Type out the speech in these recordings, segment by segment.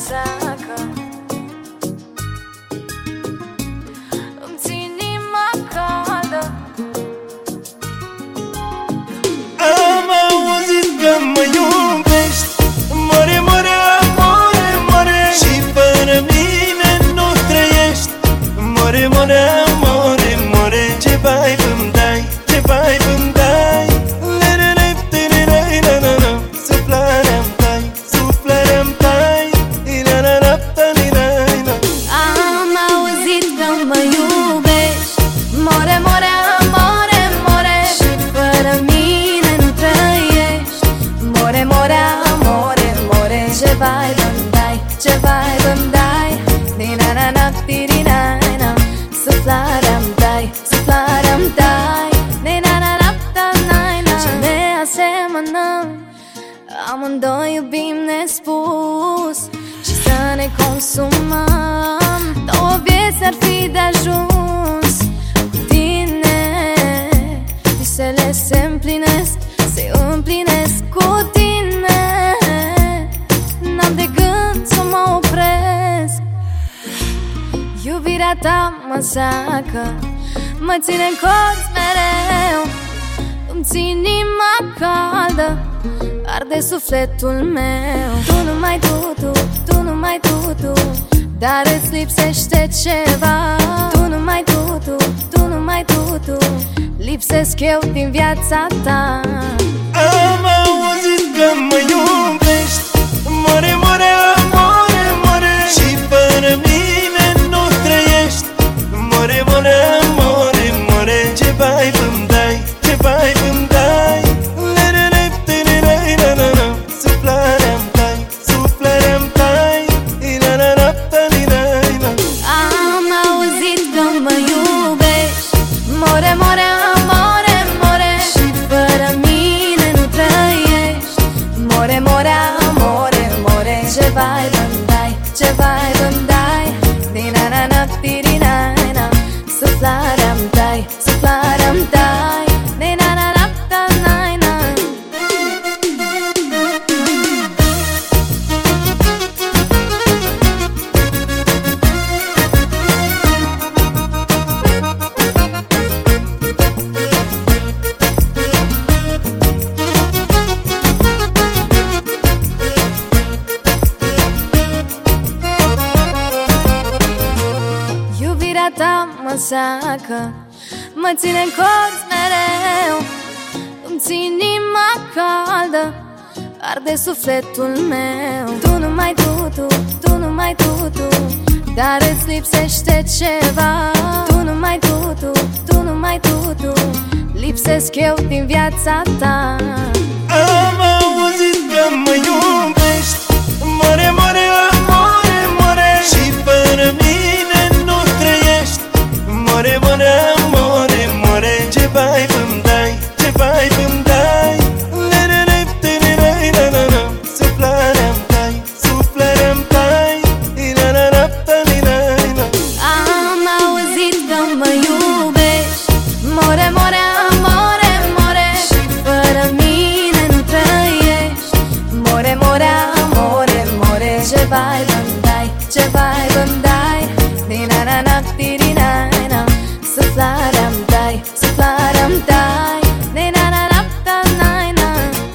seacă. Îmi țin inima caldă. Am auzit că mă iubești, more, more, amore, more, și fără mine nu trăiești. More, more, amore, more, ce bai îmi dai, ce bai îmi dai. Suflarea-mi dai, suflarea-mi dai. Am auzit că mă iubești, more, more, amore, more, și fără mine nu trăiești. More, more, amore, more, ce vibe îmi dai, ce vibe îmi dai. Di-na-na-na, di-di-na-na. Suflarea-mi dai, suflarea-mi dai. Di-na-na-na, da-na-na. Ce ne asemănăm, amândoi iubim nespus și să ne consumăm. Două vieți ar fi de ajuns. Cu tine visele se împlinesc, se împlinesc cu tine. N-am de gând să mă opresc. Iubirea ta mă seacă, mă ține în colț mereu. Îmi țin inima caldă, arde sufletul meu. Tu numai tu numai tu, dar îți lipsește ceva. Tu numai tu numai tu, lipsesc eu din viața ta. Am auzit că mă iubești, more, more, amore, more, și fără mine nu trăiești. More, more, amore, more, ce bai îmi dai, ce bai îmi dai. Suflarea-mi dai, suflarea-mi dai. Am auzit că mă iubești, more, more, amore, more, și fără mine nu trăiești. More, more, amore, more, ce vibe îmi dai, ce vibe îmi dai. Di-na-na-na, di-di-na-na. Suflarea-mi dai, suflarea-mi dai. Di-na-na-na, da-na-na. Iubirea ta mă seacă, mă ține în colț mereu. Îmi țin inima caldă, arde sufletul meu. Tu numai tu numai tu, dar îți lipsește ceva. Tu numai tu numai tu, lipsesc eu din viața ta. Am auzit că mă iubești, more, more, amore, more, și fără mine nu trăiești. More, more, amore, more, ce bai îmi dai, ce bai îmi dai. Suflarea-mi dai, suflarea-mi dai. Am auzit că mă iubești, more, more, amore, more, și fără mine nu trăiești. More, more, amore, more, ce vibe îmi dai, ce vibe îmi dai. Di-na-na-na, di-di-na-na. Suflarea-mi dai, suflarea-mi dai. Di-na-na-na, da-na-na.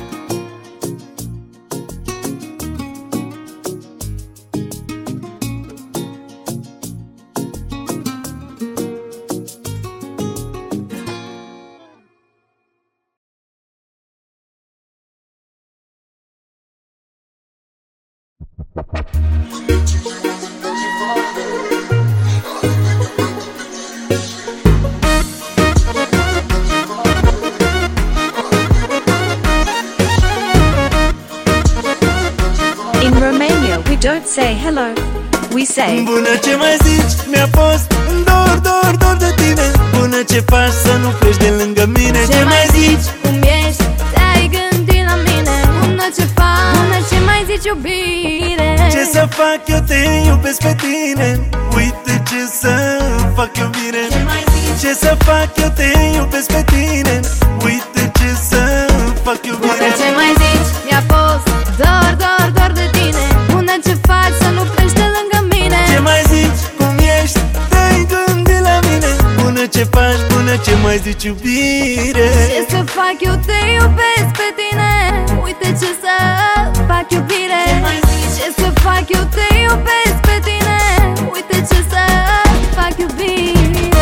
In Romania, we don't say hello, we say Bună, ce mai zici? Mi-a fost dor de tine. Bună, ce faci să nu pleci de lângă mine? Ce mai zici? Cum ești? Te-ai gândit la mine? Bună, ce faci? Bună, ce mai zici, iubire? Ce să fac, eu te iubesc pe tine. Uite ce să fac, iubire. Ce mai zici? Ce să fac, eu te iubesc pe tine. Uite ce să fac, iubire. Bună, ce mai zici? Mi-a fost dor de tine. Bună, ce faci să nu mai zici iubire? Ce să fac eu, te iubesc pe tine. Uite ce să fac iubire. Ce să fac eu, te iubesc pe tine. Uite ce să fac iubire.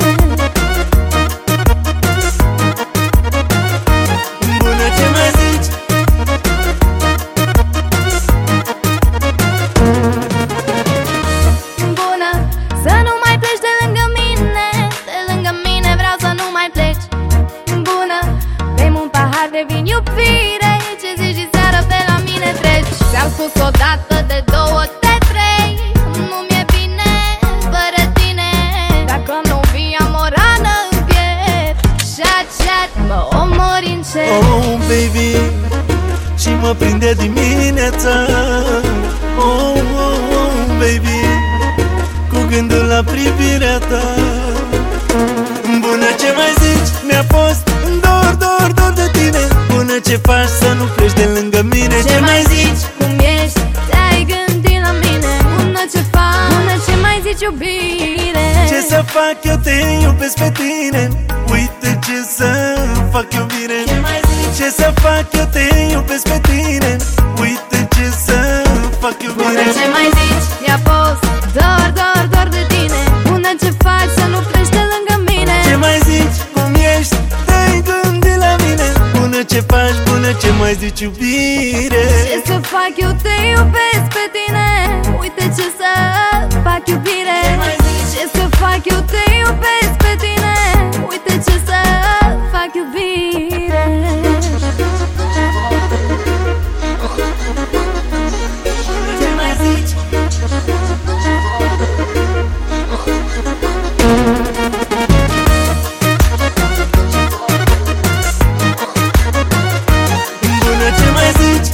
Bună, ce mai zici? Bună, să nu mai pleci de lângă mine. De lângă mine vreau să nu mai pleci. Bună, bem un pahar de vin iubire. Ce zici și seara pe la mine treci. Ți-am spus odată, de două, de trei. Nu mi-e bine fără tine. Dacă nu vii am o rană în piept. Chat, mă omori încet. Oh, baby, și mă prinde dimineața. Oh, oh, oh, baby, cu gândul la privirea ta. Bună, ce mai zici? Mi-a fost dor de tine. Bună, ce faci să nu pleci de lângă mine? Ce mai zici? Cum ești? Te-ai gândit la mine? Bună, ce faci? Bună, ce mai zici, iubire? Ce să fac eu, te iubesc pe tine. Uite ce să fac iubire. Ce să fac eu, te iubesc pe tine. Uite ce să fac iubire. Bună, ce mai zici? Mi-a fost dor de tine. Bună, ce faci să nu pleci de lângă mine? Ce mai zici? Cum ești? Te-ai gândit la mine? Bună, ce faci? Bună, ce mai zici, iubire? Ce să fac eu, te iubesc pe tine. Uite ce să fac iubire. Ce să fac eu, te iubesc pe tine. Uite ce să fac iubire. Ce mai zici? Bună, ce mai zici?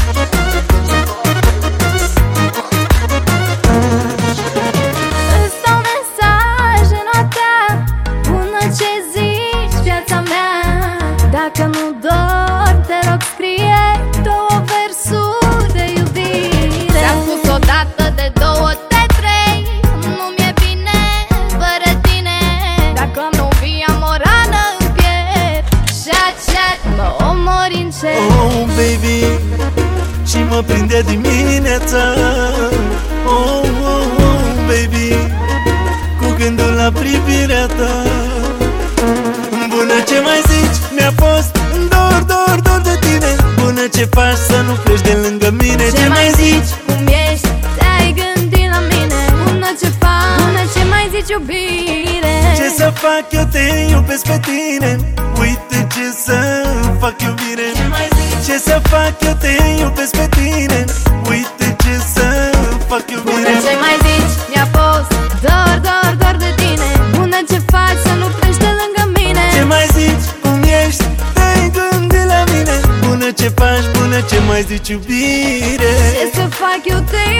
Îți dau mesaje noaptea. Bună, ce zici, viața mea? Dacă nu dorm, te rog, scrie două versuri de iubire. Ți-am spus odată, de două, de trei. Nu mi-e bine fără tine. Dacă nu vii am o rană în piept. Chat, mă omori încet. Oh, baby, și mă prinde dimineața. Oh, oh, oh, baby, cu gândul la privirea ta. Bună, ce mai zici? Mi-a fost dor de tine. Bună, ce faci să nu pleci de lângă mine? Ce mai zici? Cum ești? Te-ai gândit la mine? Bună, ce faci? Bună, ce mai zici, iubire? Ce să fac eu, te iubesc pe tine. Uite ce să fac iubire. Ce să fac eu, te iubesc pe tine. Uite ce să fac iubire. Bună, ce mai zici? Mi-a fost dor de tine. Bună, ce faci să nu pleci de lângă mine? Ce mai zici? Cum ești? Te-ai gândit la mine? Bună, ce faci? Bună, ce mai zici, iubire? Ce să fac eu, te